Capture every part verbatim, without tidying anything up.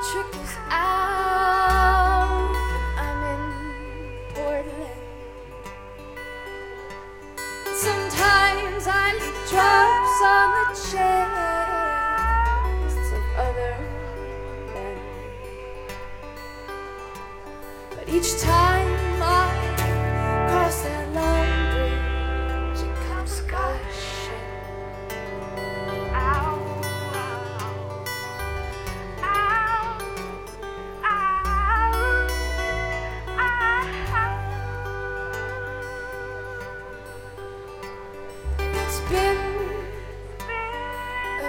trick is out. I'm in Portland. Sometimes I leave drops on the chests of other men, but each time I cross that long bridge, it comes gushing out. It's been a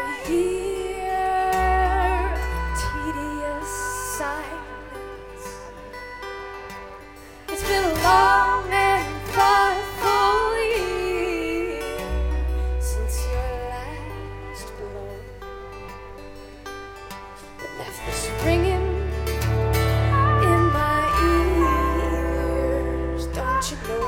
year of tedious silence. It's been a long and thoughtful year since your last blow that left this ringing in my ears. Don't you know?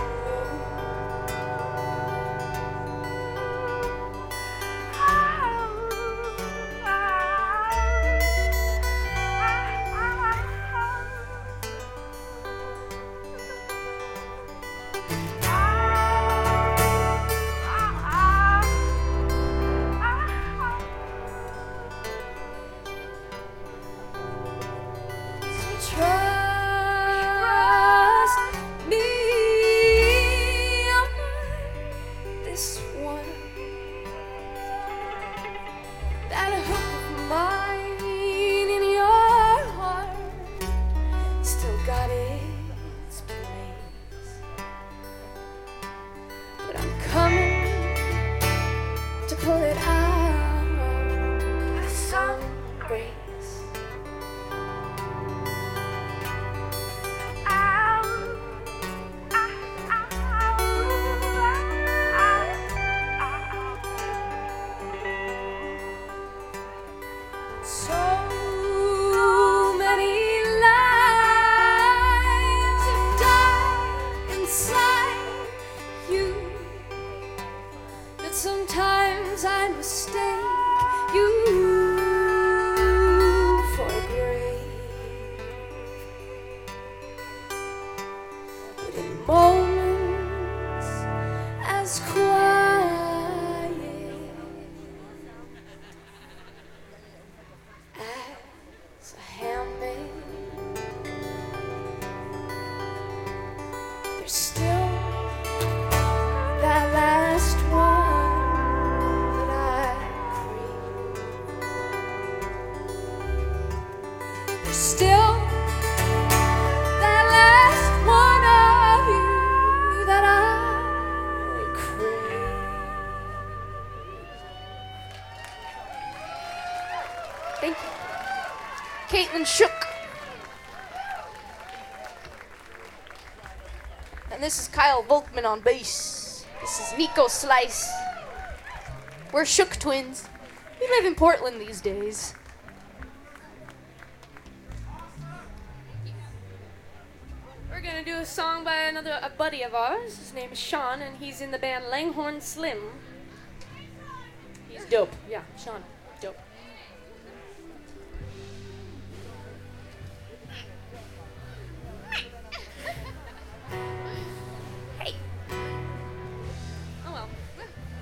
Trust me on this one. That hook of mine in your heart still got its place, but I'm coming to pull it out with some grace. So many lives have died inside you that sometimes I mistake you for a grave. But in moments as quiet as a handmaid, there's still that last one that I crave. There's still that last one of you that I crave. Thank you. Caitlin Shook. And this is Kyle Volkman on bass. This is Nico Slice. We're Shook twins. We live in Portland these days. We're gonna do a song by another a buddy of ours. His name is Sean, and he's in the band Langhorne Slim. He's dope. Yeah, Sean, dope.